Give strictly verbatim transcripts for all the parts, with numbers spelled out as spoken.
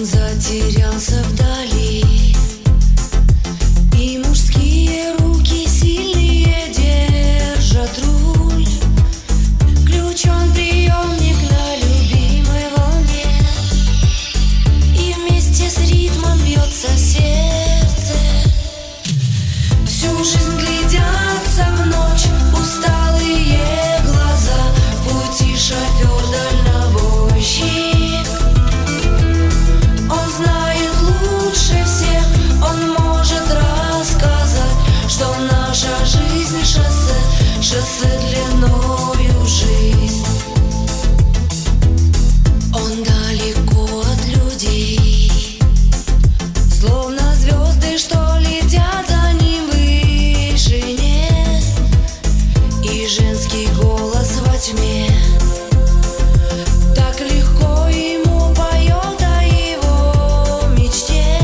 затерялся вдали, и мужские руки сильные держат руль. Включен приемник на любимой волне, и вместе с ритмом бьется сердце. Всю жизнь глядятся в ночь усталые глаза, в пути шофер дальнобойщик. Он знает лучше всех, он может рассказать, что наша жизнь шоссе, шоссе длиною в жизнь. Он далеко от людей, словно звезды, что летят за ним выше нет, и женский голос во тьме так легко ему поет о его мечте,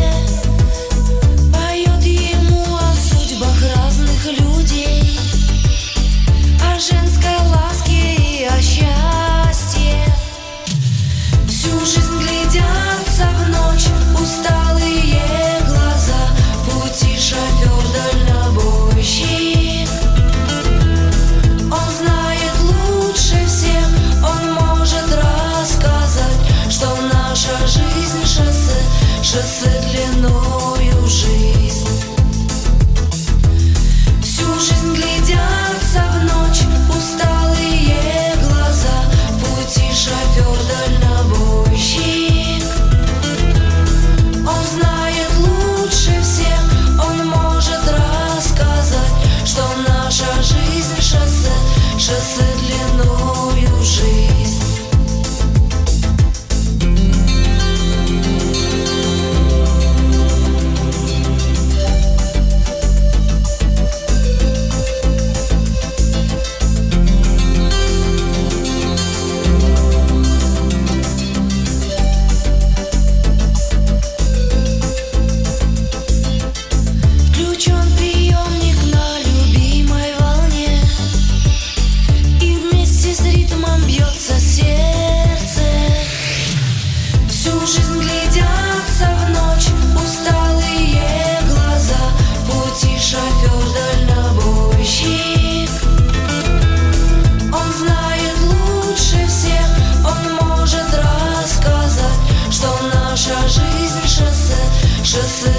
поет ему о судьбах разных людей, о женской ласке и о счастье. Всю жизнь глядятся в ночь усталые глаза, в пути шофер дальнобойщик. Он знает лучше всех, он может рассказать, что наша жизнь шоссе, шоссе длиною в жизнь. Всю жизнь глядятся в ночь усталые глаза, в пути шофер дальнобойщик. Он знает лучше всех, он может рассказать, что наша жизнь шоссе, шоссе длиною в жизнь. Включен приемник на любимой волне, и вместе с ритмом бьется сердце. Всю жизнь глядятся в ночь усталые глаза, в пути шофер дальнобойщик. Он знает лучше всех, он может рассказать, что наша жизнь шоссе, шоссе